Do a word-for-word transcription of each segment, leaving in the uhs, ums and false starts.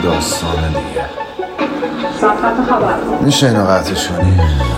داستانه دیگه. صفحت خبر میشه اینو قطعش کنی؟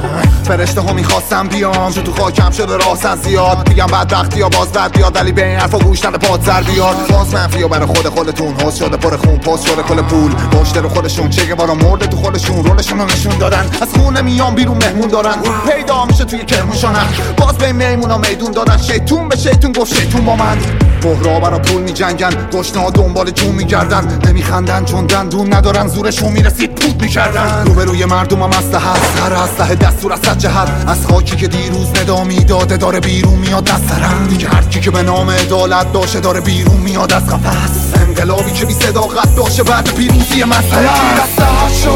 فرشته ها میخواستم بیام چون تو خاکم شده راستن زیاد میگم بدبختی ها باز بد بیاد ولی به این حرفا گوش نده پاد سر بیاد باز منفی ها برای خود خودتون حس شده پر خون پست شده کل پول پشت رو خودشون چه بارا مرده تو خودشون رولشون رو نشون دادن از خونه میام بیرون مهمون دارن پیدا میشه توی کرمونشانن باز به میمونا میدون دادن شیطون به شیطون گفت شیطون با من بحرا برا پول میجنگن گشنه ها دنبال جون میگردن نمیخندن چون دندون ندارن زورشون میرسید پود میکردن روبروی مردم هم اسلحه هست هر اسلحه دستور از جهت از خاکی که دیروز ندامی داده داره بیرون میاد از سرم دیگه هر کی که به نام عدالت باشه داره بیرون میاد از قفس انقلابی که بی صداقت باشه بعد پیروزی مسئله دسته شو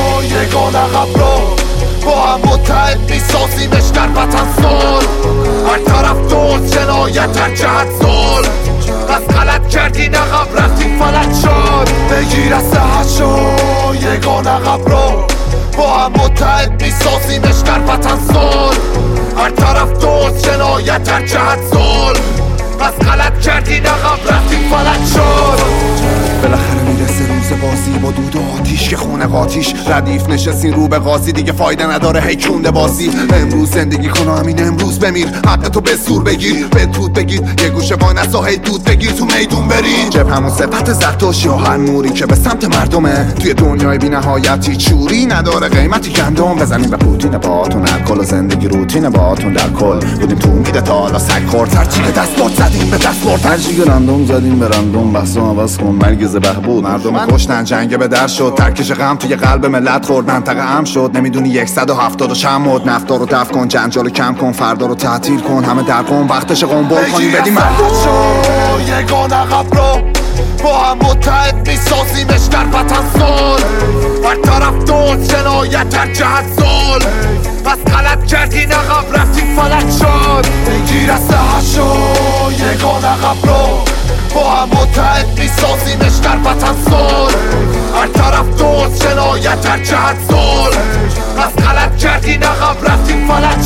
یگان عقب رو با هم متحد میسازیمش در وطن سال هر طرف دوست جنایت هر جهت سال از غلط کردین عقب رفتین فلک شد بگیر از سهت شو یگان عقب رو با هم متحد میسازیمش در وطن سال هر طرف دوست جنایت هر جهت سال از غلط کردین عقب رفتین فلک شد بالاخره میرسه روز بازی با دود و آتیش که خونه قاتیش ردیف نشستین رو به قاضی دیگه فایده نداره هی کونده بازی امروز زندگی کن و همین امروز بمیر حق تو به زور بگیر به دود بگیر یه گوشه وای نسا هی دود بگیر تو میدون بری جب همون صفت زرتشت یا هر نوری که به سمت مردمه توی دنیای بی نهایتی چوری نداره قیمتی گندم بزنیم به پوتین باهاتون الکل و زندگی روتین باهاتون در کل بودیم تو میده تا حالا سگ خورد هرچی که دست برد زدیم به دست برد هرچی که رندوم زدیم به رندوم بحثم عوض کن مرگز بهبود مردم کشتن جنگ به در شد ترکش غم توی قلب ملت خورد منطقه هم شد نمیدونی صد و هفتاد و چند مد نفتا رو دفع کن جنجال کم کن فردا رو تعطیل کن همه در کن وقتش قنبل کنیم بدیم مردم شو یگان عقب رو با هم متحد میسازیمش در وطن سال هر طرف دوست جنایت هر جهت سال پس غلط کردین عقب رفتین فلک شد بگیر از سهت شو یگان عقب رو با هم متحد میسازیمش در وطن سال هر طرف دوست جنایت هر جهت سال پس غلط کردین عقب رفتین فلک